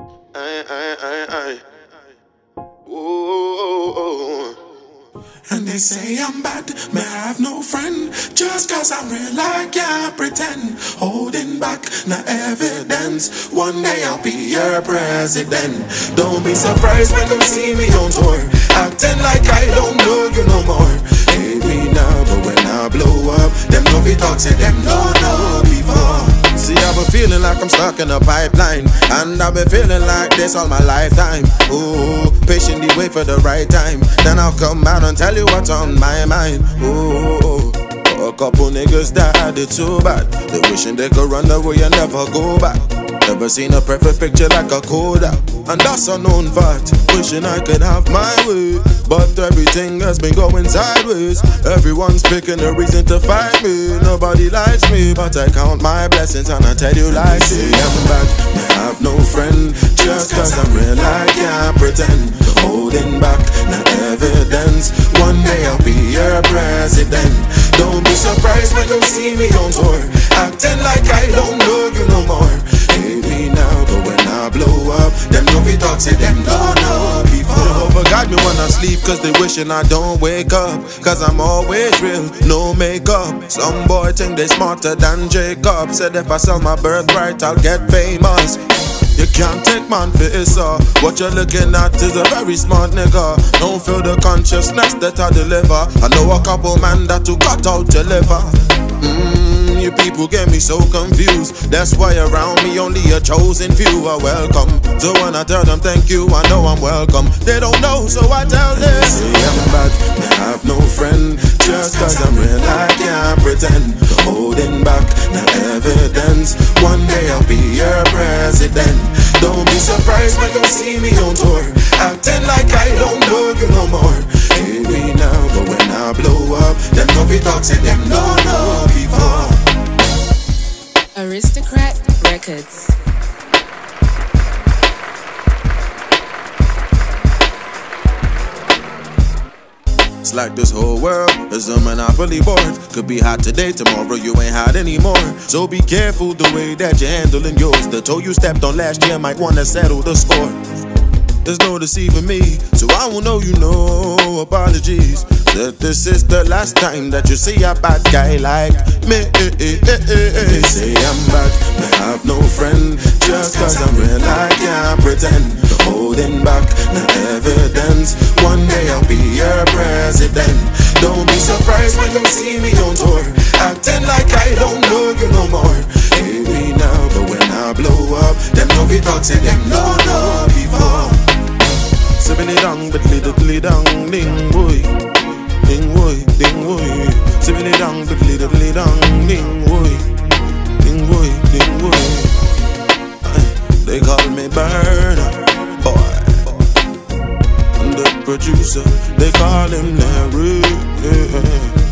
Aye. Ooh. And they say I'm bad, may have no friend. Just cause I'm real, I can't pretend. Holding back, no evidence. One day I'll be your president. Don't be surprised when you see me on tour, acting like I don't know you no more. Hate me now, but when I blow up, them no be talk, say them don't know before. See, I've been feeling like I'm stuck in a pipeline, and I've been feeling like this all my lifetime. Ooh, patiently wait for the right time, then I'll come out and tell you what's on my mind. Ooh, a couple niggas that did too bad. They wishing they could run away and never go back. Never seen a perfect picture like a Kodak, and that's a known fact. Wishing I could have my way, but everything has been going sideways. Everyone's picking a reason to fight me. Nobody likes me, but I count my blessings and I tell you like Say I'm bad, I have no friend. Just cause I'm real, I can't pretend. Holding back, no evidence. One day I'll be your president. Don't be surprised when you see me on tour, acting like I don't know you no more. Hate me now, but when I blow up, them no be talk, say them don't know before. Overgot me when I sleep, cause they wishing I don't wake up. Cause I'm always real, no makeup. Some boy think they smarter than Jacob. Said if I sell my birthright, I'll get famous. You can't take man for his what you're looking at is a very smart nigga. Don't feel the consciousness that I deliver. I know a couple man that who got out your liver. You people get me so confused. That's why around me only a chosen few are welcome. So when I tell them thank you, I know I'm welcome. They don't know, so I tell them. Say I'm bad, I have no friend. Just cause I'm real, I can't pretend. Holding back, no evidence. One day I'll be your president. Don't be surprised when you see me on tour, acting like I don't know you no more. Hate me now, but when I blow up, them no be talk, say them don't know before. Aristocrat Records. It's like this whole world is a monopoly board. Could be hot today, tomorrow you ain't hot anymore. So be careful the way that you're handling yours. The toe you stepped on last year might wanna settle the score. There's no deceiving me, so I won't know you no apologies. That this is the last time that you see a bad guy like me. They say I'm bad, I have no friend. Just cause I'm real, I can't pretend. Holding back, no evidence. One day I'll be your president. Don't be surprised when you see me on tour, acting like I don't know you no more. Hate me now, but when I blow up, them no be talk, say them don't know before. Sipping it down, but little down, ding boy. Ding boy, ding boy. Sipping it down, but little down, ding boy. Ding boy, ding boy. They call me Burner Boy. And the producer, they call him Larry.